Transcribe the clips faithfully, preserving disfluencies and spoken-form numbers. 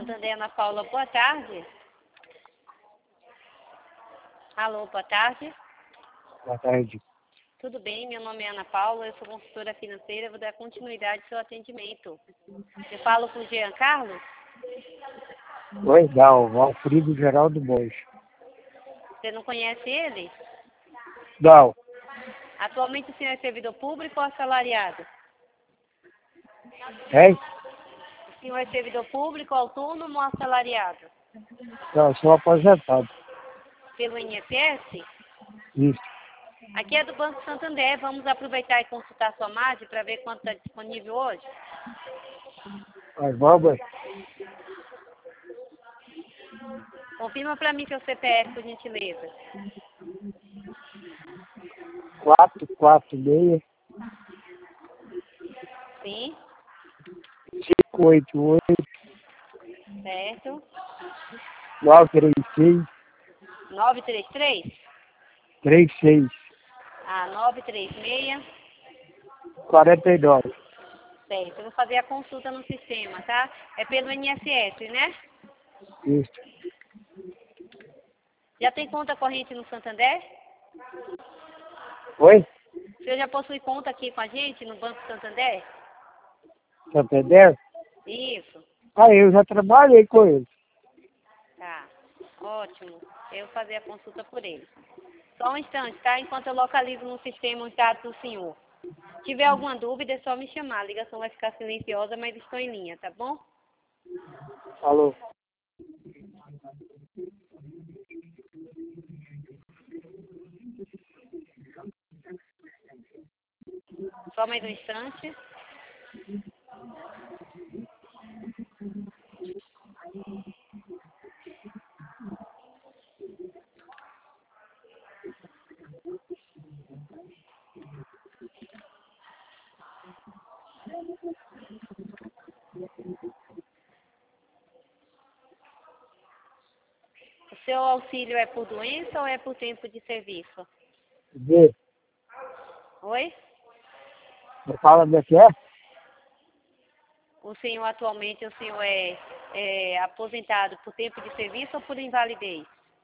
Santander, Ana Paula, boa tarde. Alô, boa tarde. Boa tarde. Tudo bem, meu nome é Ana Paula, eu sou consultora financeira, vou dar continuidade ao seu atendimento. Eu falo com o Jean Carlos? Oi, Dal, Alfredo Geraldo Borges. Você não conhece ele? Dal, Atualmente o senhor é servidor público ou assalariado? hein? O senhor é servidor público, autônomo ou assalariado? Não, sou aposentado. Pelo I N S S? Isso. Aqui é do Banco Santander, vamos aproveitar e consultar sua margem para ver quanto está disponível hoje? Mas vamos, Confirma para mim seu C P F, por gentileza. quatro quatro seis, Sim, cinco oito oito, certo. nove três seis, nove três três? três seis, Ah, nove três seis. quarenta e nove. Certo, eu vou fazer a consulta no sistema, tá? É pelo I N S S, né? Isso. Já tem conta corrente no Santander? Oi? O senhor já possui conta aqui com a gente no Banco Santander? Santander? Isso, Ah, eu já trabalhei com ele. tá. Ótimo. Eu vou fazer a consulta por ele. Só um instante, tá? Enquanto eu localizo no sistema os dados do senhor. Se tiver alguma dúvida, é só me chamar. A ligação vai ficar silenciosa, mas estou em linha, tá bom? Falou. Só mais um instante. O seu auxílio é por doença ou é por tempo de serviço? Vê. Oi? Você fala onde é que é? O senhor atualmente, o senhor é, é aposentado por tempo de serviço ou por invalidez?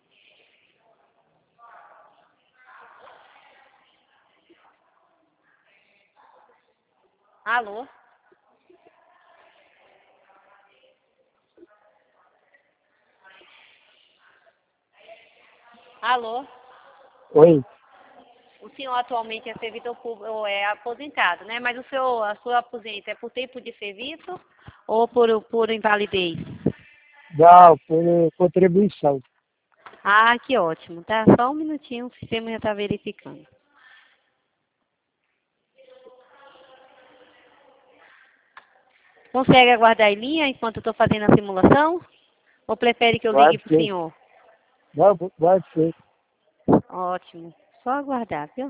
Alô? Alô? Oi. O senhor atualmente é servidor público, ou é aposentado, né? Mas o seu, a sua aposenta é por tempo de serviço ou por, por invalidez? Dal, por contribuição. Ah, que ótimo, tá? Só um minutinho, o sistema já está verificando. Consegue aguardar em linha enquanto eu estou fazendo a simulação? Ou prefere que eu ligue Pode para o ser. senhor? Não, pode ser. Ótimo. Só aguardar, viu?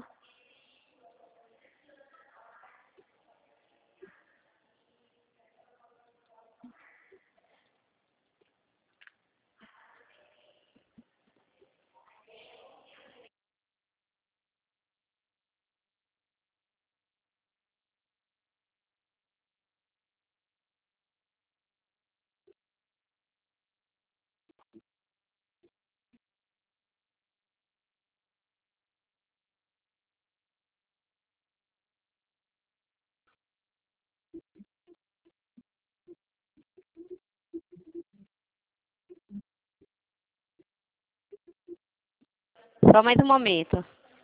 Só mais um momento.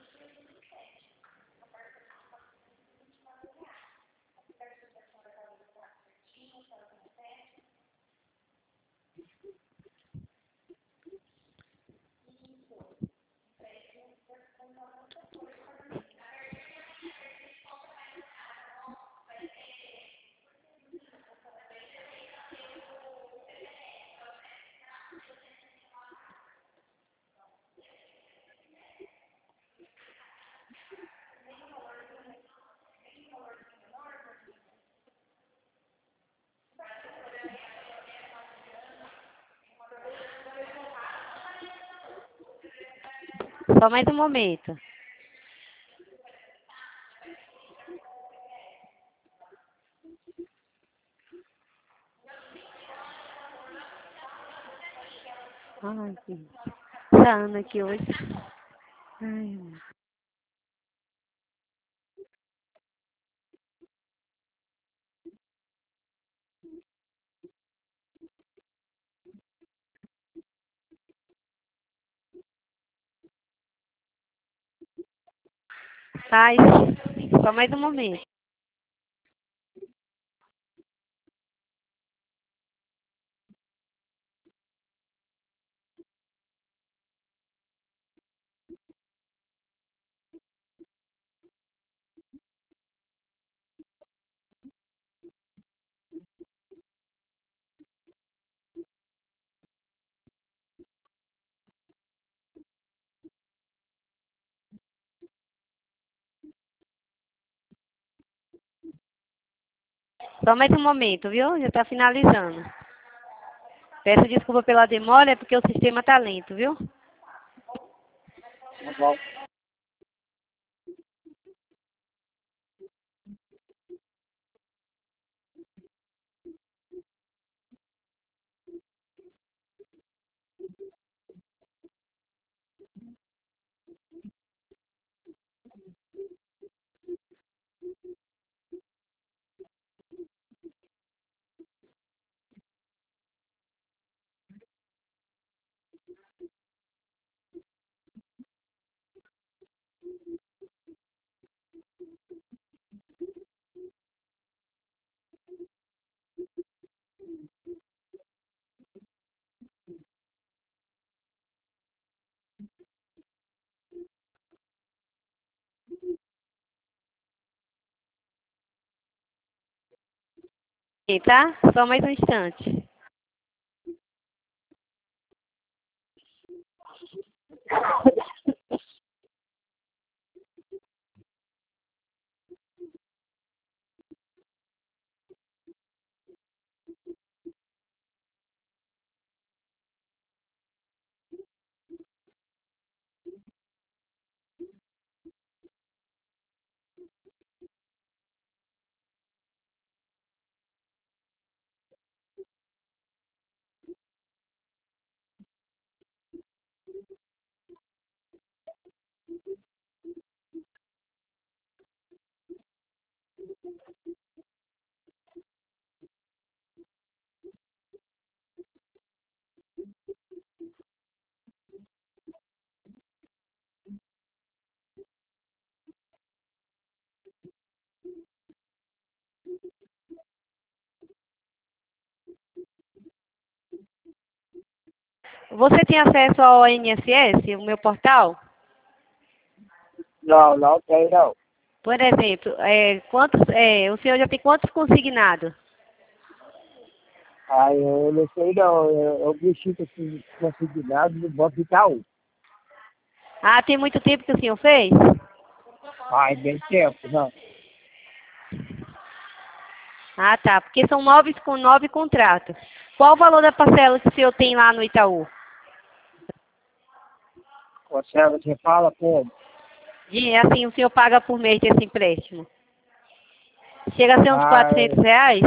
Só mais um momento. Ai, gente. Essa Ana aqui hoje. Ai, ai, só mais um momento. Só mais um momento, viu? Já está finalizando. Peço desculpa pela demora, é porque o sistema está lento, viu? Tá bom. E tá? Só mais um instante. Você tem acesso ao O N S S, o meu portal? Não, não tem não. Por exemplo, é, quantos, é, o senhor já tem quantos consignados? Aí eu não sei não. Eu, eu mexi com esse consignado no Banco Itaú. Ah, tem muito tempo que o senhor fez? Faz bem tempo, não. Ah, tá, porque são nove com nove contratos. Qual o valor da parcela que o senhor tem lá no Itaú? Você, você fala como? De, assim, o senhor paga por mês desse empréstimo? Chega a ser uns Ah, quatrocentos reais?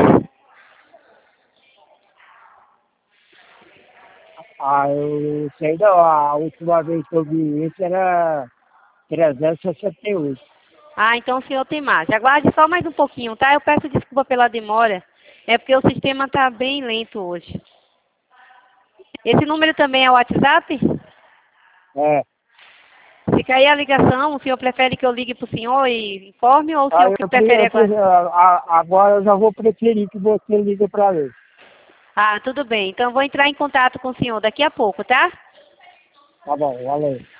ah, eu sei não. A última vez que eu vi isso era trezentos e sessenta e oito. Ah, então o senhor tem mais. Aguarde só mais um pouquinho, tá? Eu peço desculpa pela demora. É porque o sistema está bem lento hoje. Esse número também é o WhatsApp? É. Se cair a ligação, o senhor prefere que eu ligue para o senhor e informe ou o senhor Aí que eu, pre- prefere eu, agora? pre- a- agora eu já vou preferir que você ligue para mim. Ah, tudo bem. Então eu vou entrar em contato com o senhor daqui a pouco, tá? Tá bom, valeu.